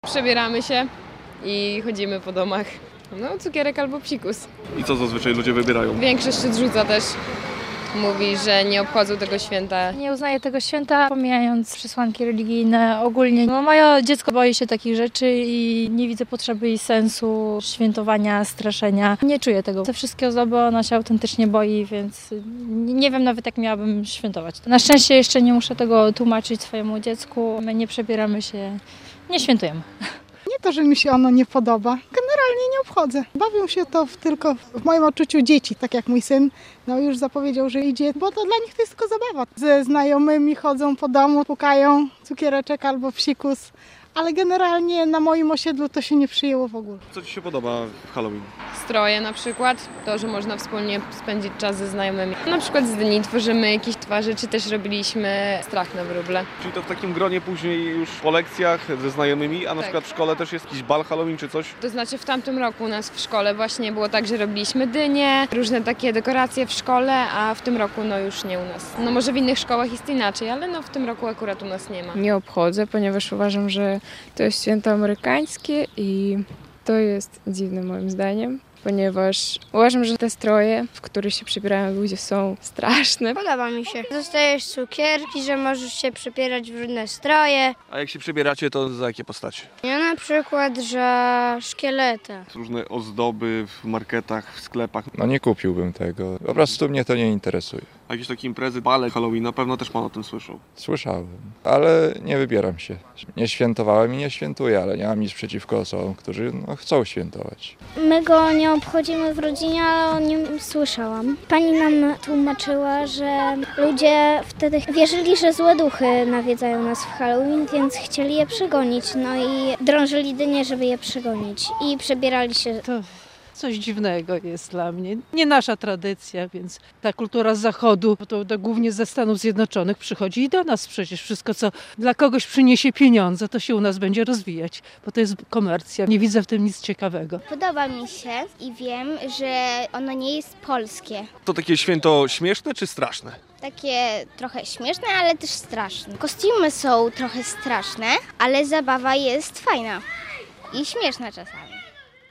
Przebieramy się i chodzimy po domach. No, cukierek albo psikus. I co zazwyczaj ludzie wybierają? Większość odrzuca też. Mówi, że nie obchodzą tego święta. Nie uznaję tego święta, pomijając przesłanki religijne ogólnie. No, moje dziecko boi się takich rzeczy i nie widzę potrzeby i sensu świętowania, straszenia. Nie czuję tego. Te wszystkie ozdoby ona się autentycznie boi, więc nie wiem nawet jak miałabym świętować. Na szczęście jeszcze nie muszę tego tłumaczyć swojemu dziecku. My nie przebieramy się, nie świętujemy. Nie to, że mi się ono nie podoba. Generalnie nie obchodzę. Bawią się to tylko w moim odczuciu dzieci, tak jak mój syn. No już zapowiedział, że idzie, bo to dla nich to jest tylko zabawa. Ze znajomymi chodzą po domu, pukają cukiereczek albo psikus. Ale generalnie na moim osiedlu to się nie przyjęło w ogóle. Co Ci się podoba w Halloween? Stroje na przykład, to, że można wspólnie spędzić czas ze znajomymi. Na przykład z dni tworzymy jakieś twarze, czy też robiliśmy strach na wróble. Czyli to w takim gronie później już po lekcjach ze znajomymi, a na przykład w szkole też jest jakiś bal Halloween czy coś? To znaczy w tamtym roku u nas w szkole właśnie było tak, że robiliśmy dynie, różne takie dekoracje w szkole, a w tym roku no już nie u nas. No może w innych szkołach jest inaczej, ale no w tym roku akurat u nas nie ma. Nie obchodzę, ponieważ uważam, że to jest święto amerykańskie i to jest dziwne moim zdaniem, ponieważ uważam, że te stroje, w których się przebierają ludzie, są straszne. Podoba mi się. Dostajesz cukierki, że możesz się przebierać w różne stroje. A jak się przebieracie, to za jakie postacie? Ja na przykład, że szkieleta. Różne ozdoby w marketach, w sklepach. No nie kupiłbym tego. Po prostu mnie to nie interesuje. A jakieś takie imprezy, bale Halloween, na pewno też Pan o tym słyszał. Słyszałem, ale nie wybieram się. Nie świętowałem i nie świętuję, ale nie mam nic przeciwko osobom, którzy chcą świętować. My go nie obchodzimy w rodzinie, ale o nim słyszałam. Pani nam tłumaczyła, że ludzie wtedy wierzyli, że złe duchy nawiedzają nas w Halloween, więc chcieli je przegonić. No i drążyli dynie, żeby je przegonić. I przebierali się. To coś dziwnego jest dla mnie. Nie nasza tradycja, więc ta kultura z zachodu, to głównie ze Stanów Zjednoczonych przychodzi i do nas przecież. Wszystko, co dla kogoś przyniesie pieniądze, to się u nas będzie rozwijać, bo to jest komercja. Nie widzę w tym nic ciekawego. Podoba mi się i wiem, że ono nie jest polskie. To takie święto śmieszne czy straszne? Takie trochę śmieszne, ale też straszne. Kostiumy są trochę straszne, ale zabawa jest fajna i śmieszna czasami.